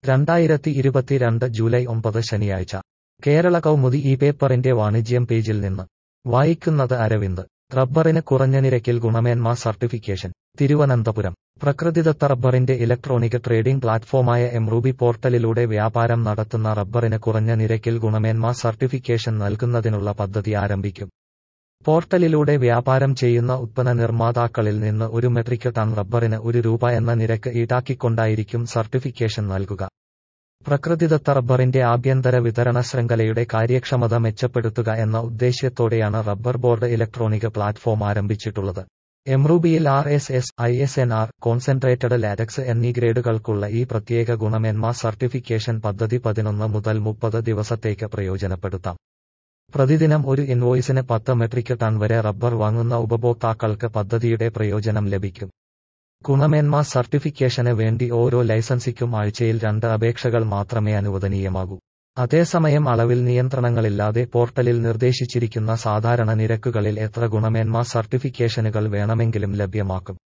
2022 July 9 ശനിയാഴ്ച കേരള കൗമുദി ഈ പേപ്പറിന്റെ വാണിജ്യം പേജിൽ നിന്ന് വായിക്കുന്നത് അരവിന്ദ്. റബ്ബറിന് കുറഞ്ഞ നിരക്കിൽ ഗുണമേന്മാ സർട്ടിഫിക്കേഷൻ. തിരുവനന്തപുരം. പ്രകൃതിദത്ത റബ്ബറിന്റെ ഇലക്ട്രോണിക് ട്രേഡിംഗ് പ്ലാറ്റ്ഫോമായ എംറൂബി പോർട്ടലിലൂടെ വ്യാപാരം നടത്തുന്ന റബ്ബറിന് കുറഞ്ഞ നിരക്കിൽ ഗുണമേന്മാ സർട്ടിഫിക്കേഷൻ നൽകുന്നതിനുള്ള പദ്ധതി ആരംഭിക്കും. പോർട്ടലിലൂടെ വ്യാപാരം ചെയ്യുന്ന ഉത്പന്ന നിർമ്മാതാക്കളിൽ നിന്ന് 1 മെട്രിക് ടൺ റബ്ബറിന് ₹1 എന്ന നിരക്ക് ഈടാക്കിക്കൊണ്ടായിരിക്കും സർട്ടിഫിക്കേഷൻ നൽകുക. പ്രകൃതിദത്ത റബ്ബറിന്റെ ആഭ്യന്തര വിതരണ ശൃംഖലയുടെ കാര്യക്ഷമത മെച്ചപ്പെടുത്തുക എന്ന ഉദ്ദേശ്യത്തോടെയാണ് റബ്ബർ ബോർഡ് ഇലക്ട്രോണിക് പ്ലാറ്റ്ഫോം ആരംഭിച്ചിട്ടുള്ളത്. എംറൂബിയിൽ RSS, ISNR, കോൺസെൻട്രേറ്റഡ് ലാറ്റക്സ് എന്നീ ഗ്രേഡുകൾക്കുള്ള ഈ പ്രത്യേക ഗുണമേന്മാ സർട്ടിഫിക്കേഷൻ പദ്ധതി 11 മുതൽ 30 ദിവസത്തേക്ക് പ്രയോജനപ്പെടുത്താം. പ്രതിദിനം ഒരു ഇൻവോയ്സിന് 10 മെട്രിക് ടൺ വരെ റബ്ബർ വാങ്ങുന്ന ഉപഭോക്താക്കൾക്ക് പദ്ധതിയുടെ പ്രയോജനം ലഭിക്കും. ഗുണമേന്മാ സർട്ടിഫിക്കേഷന് വേണ്ടി ഓരോ ലൈസൻസിക്കും ആഴ്ചയിൽ 2 അപേക്ഷകൾ മാത്രമേ അനുവദനീയമാകൂ. അതേസമയം അളവിൽ നിയന്ത്രണങ്ങളില്ലാതെ പോർട്ടലിൽ നിർദ്ദേശിച്ചിരിക്കുന്ന സാധാരണ നിരക്കുകളിൽ എത്ര ഗുണമേന്മാ സർട്ടിഫിക്കേഷനുകൾ വേണമെങ്കിലും ലഭ്യമാക്കും.